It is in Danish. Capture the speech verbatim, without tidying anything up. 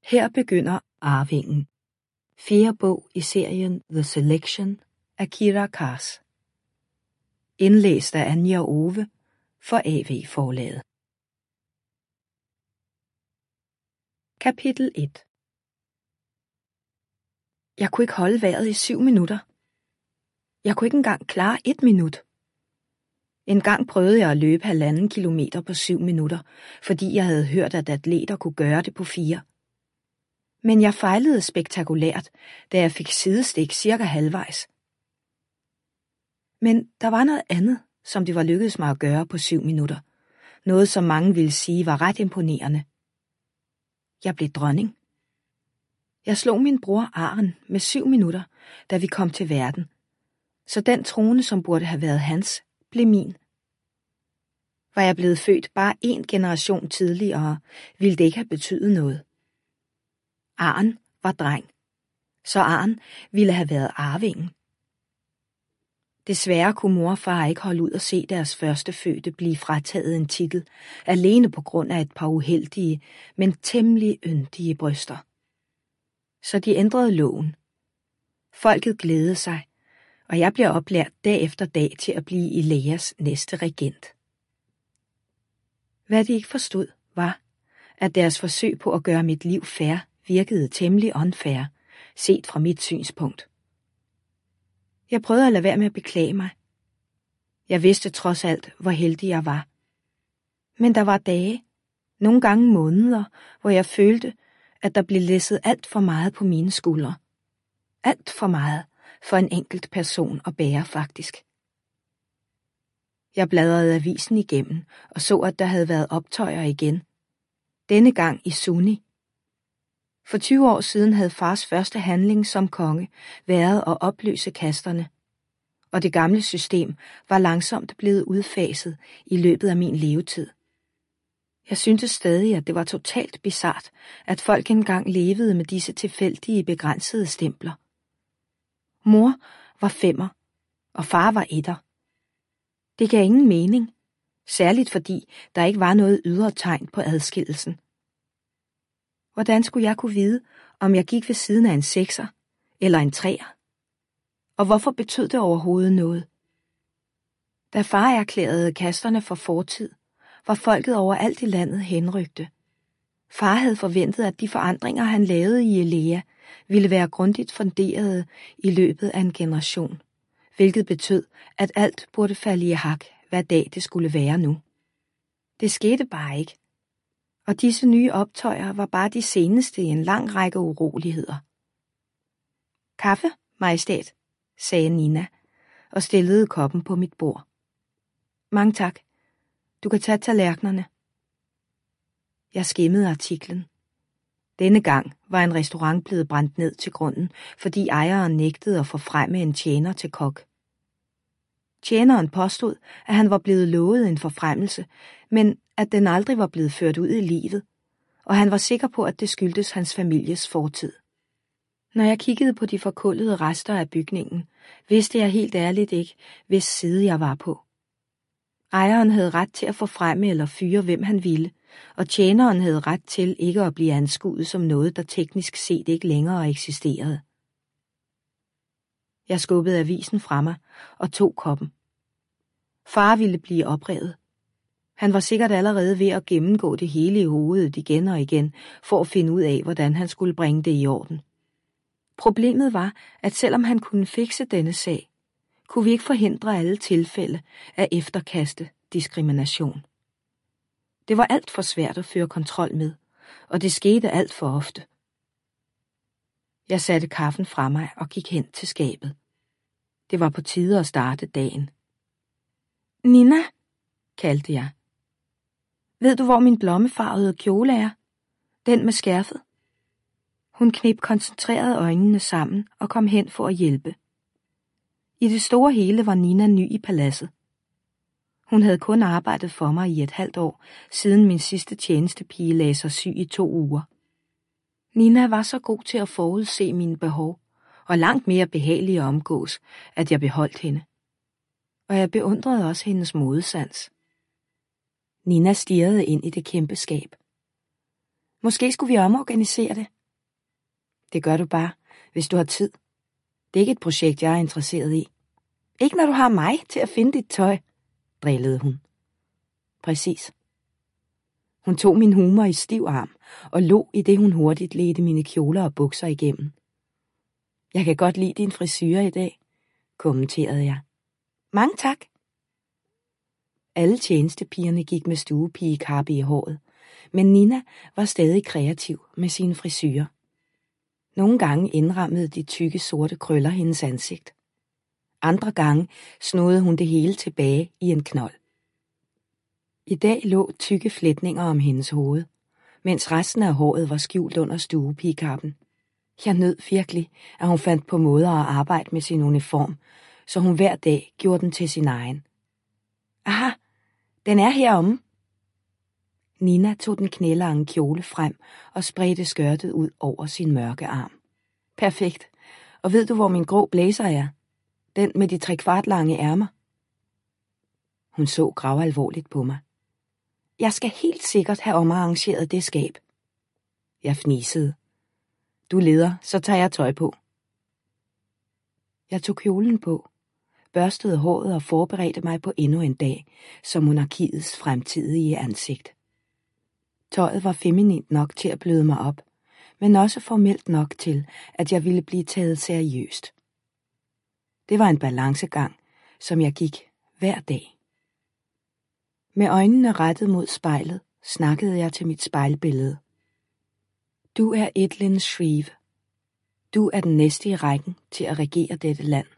Her begynder Arvingen. Fjerde bog i serien The Selection af Kiera Cass. Indlæst af Anja Owe for A V Forlaget. Kapitel et. Jeg kunne ikke holde vejret i syv minutter. Jeg kunne ikke engang klare et minut. En gang prøvede jeg at løbe halvanden kilometer på syv minutter, fordi jeg havde hørt, at atleter kunne gøre det på fire. Men jeg fejlede spektakulært, da jeg fik sidestik cirka halvvejs. Men der var noget andet, som det var lykkedes mig at gøre på syv minutter. Noget, som mange ville sige var ret imponerende. Jeg blev dronning. Jeg slog min bror Aren med syv minutter, da vi kom til verden. Så den trone, som burde have været hans, blev min. Var jeg blevet født bare en generation tidligere, ville det ikke have betydet noget. Aren var dreng, så Aren ville have været arvingen. Desværre kunne mor og far ikke holde ud at se deres førstefødte blive frataget en titel, alene på grund af et par uheldige, men temmelig yndige bryster. Så de ændrede loven. Folket glædede sig, og jeg blev oplært dag efter dag til at blive Ileas næste regent. Hvad de ikke forstod, var, at deres forsøg på at gøre mit liv fair virkede temmelig unfair, set fra mit synspunkt. Jeg prøvede at lade være med at beklage mig. Jeg vidste trods alt, hvor heldig jeg var. Men der var dage, nogle gange måneder, hvor jeg følte, at der blev læsset alt for meget på mine skuldre. Alt for meget for en enkelt person at bære faktisk. Jeg bladrede avisen igennem og så, at der havde været optøjer igen. Denne gang i Sunni. For tyve år siden havde fars første handling som konge været at opløse kasterne, og det gamle system var langsomt blevet udfaset i løbet af min levetid. Jeg syntes stadig, at det var totalt bizart, at folk engang levede med disse tilfældige begrænsede stempler. Mor var femmer, og far var etter. Det gav ingen mening, særligt fordi der ikke var noget ydre tegn på adskillelsen. Hvordan skulle jeg kunne vide, om jeg gik ved siden af en sekser eller en treer? Og hvorfor betød det overhovedet noget? Da far erklærede kasterne for fortid, var folket overalt i landet henrygte. Far havde forventet, at de forandringer, han lavede i Elea, ville være grundigt funderede i løbet af en generation, hvilket betød, at alt burde falde i hak, hvad dag det skulle være nu. Det skete bare ikke. Og disse nye optøjer var bare de seneste i en lang række uroligheder. Kaffe, majestæt, sagde Nina, og stillede koppen på mit bord. Mange tak. Du kan tage tallerkenerne. Jeg skimmede artiklen. Denne gang var en restaurant blevet brændt ned til grunden, fordi ejeren nægtede at forfremme en tjener til kok. Tjeneren påstod, at han var blevet lovet en forfremmelse, men at den aldrig var blevet ført ud i livet, og han var sikker på, at det skyldtes hans families fortid. Når jeg kiggede på de forkullede rester af bygningen, vidste jeg helt ærligt ikke, hvis side jeg var på. Ejeren havde ret til at forfremme eller fyre, hvem han ville, og tjeneren havde ret til ikke at blive anskuet som noget, der teknisk set ikke længere eksisterede. Jeg skubbede avisen fra mig og tog koppen. Far ville blive oprevet. Han var sikkert allerede ved at gennemgå det hele i hovedet igen og igen, for at finde ud af, hvordan han skulle bringe det i orden. Problemet var, at selvom han kunne fikse denne sag, kunne vi ikke forhindre alle tilfælde af efterkaste diskrimination. Det var alt for svært at føre kontrol med, og det skete alt for ofte. Jeg satte kaffen fra mig og gik hen til skabet. Det var på tide at starte dagen. Nina, kaldte jeg. Ved du, hvor min blommefarvede kjole er? Den med skærfet. Hun knep koncentreret øjnene sammen og kom hen for at hjælpe. I det store hele var Nina ny i paladset. Hun havde kun arbejdet for mig i et halvt år, siden min sidste tjenestepige lagde sig syg i to uger. Nina var så god til at forudse mine behov, og langt mere behagelig at omgås, at jeg beholdt hende. Og jeg beundrede også hendes modesans. Nina stirrede ind i det kæmpe skab. Måske skulle vi omorganisere det, Det gør du bare, hvis du har tid. Det er ikke et projekt, jeg er interesseret i. Ikke når du har mig til at finde dit tøj, drillede hun. Præcis. Hun tog min humor i stiv arm og lå i det, hun hurtigt ledte mine kjoler og bukser igennem. Jeg kan godt lide din frisyre i dag, kommenterede jeg. Mange tak. Alle tjenestepigerne gik med stuepigekappe i håret, men Nina var stadig kreativ med sine frisyrer. Nogle gange indrammede de tykke sorte krøller hendes ansigt. Andre gange snodede hun det hele tilbage i en knold. I dag lå tykke flætninger om hendes hoved, mens resten af håret var skjult under stuepigekappen. Jeg nød virkelig, at hun fandt på måder at arbejde med sin uniform, så hun hver dag gjorde den til sin egen. Aha, den er heromme. Nina tog den knælange kjole frem og spredte skørtet ud over sin mørke arm. Perfekt. Og ved du, hvor min grå blæser er? Den med de tre kvart lange ærmer. Hun så gravalvorligt på mig. Jeg skal helt sikkert have omarrangeret det skab. Jeg fnisede. Du leder, så tager jeg tøj på. Jeg tog kjolen på, børstede håret og forberedte mig på endnu en dag, som monarkiets fremtidige ansigt. Tøjet var feminint nok til at bløde mig op, men også formelt nok til, at jeg ville blive taget seriøst. Det var en balancegang, som jeg gik hver dag. Med øjnene rettet mod spejlet, snakkede jeg til mit spejlbillede. Du er Edlyn Shreve. Du er den næste i rækken til at regere dette land.